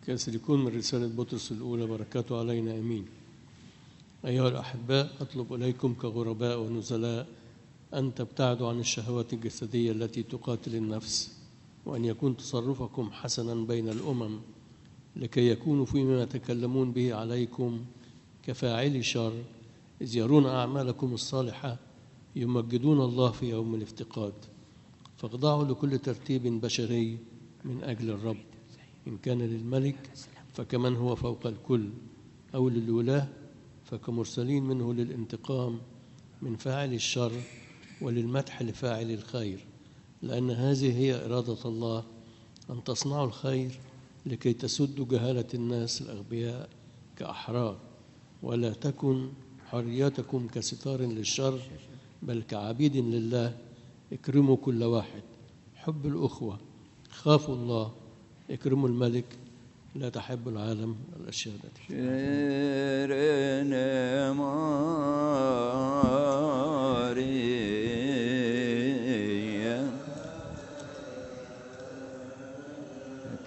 كيسلكون من رسالة بطرس الأولى، بركاته علينا أمين. أيها الأحباء، أطلب إليكم كغرباء ونزلاء أن تبتعدوا عن الشهوات الجسدية التي تقاتل النفس، وأن يكون تصرفكم حسنا بين الأمم، لكي يكونوا فيما يتكلمون به عليكم كفاعلي شر، إذ يرون أعمالكم الصالحة يمجدون الله في يوم الافتقاد. فاخضعوا لكل ترتيب بشري من أجل الرب، إن كان للملك فكمن هو فوق الكل، أو للولاة فكمرسلين منه للانتقام من فاعل الشر وللمدح لفاعل الخير، لأن هذه هي إرادة الله، أن تصنعوا الخير لكي تسدوا جهالة الناس الأغبياء كأحرار، ولا تكن حريتكم كستار للشر، بل كعبيد لله. اكرموا كل واحد، حب الأخوة، خافوا الله، اكرموا الملك، لا تحب العالم الأشياء التي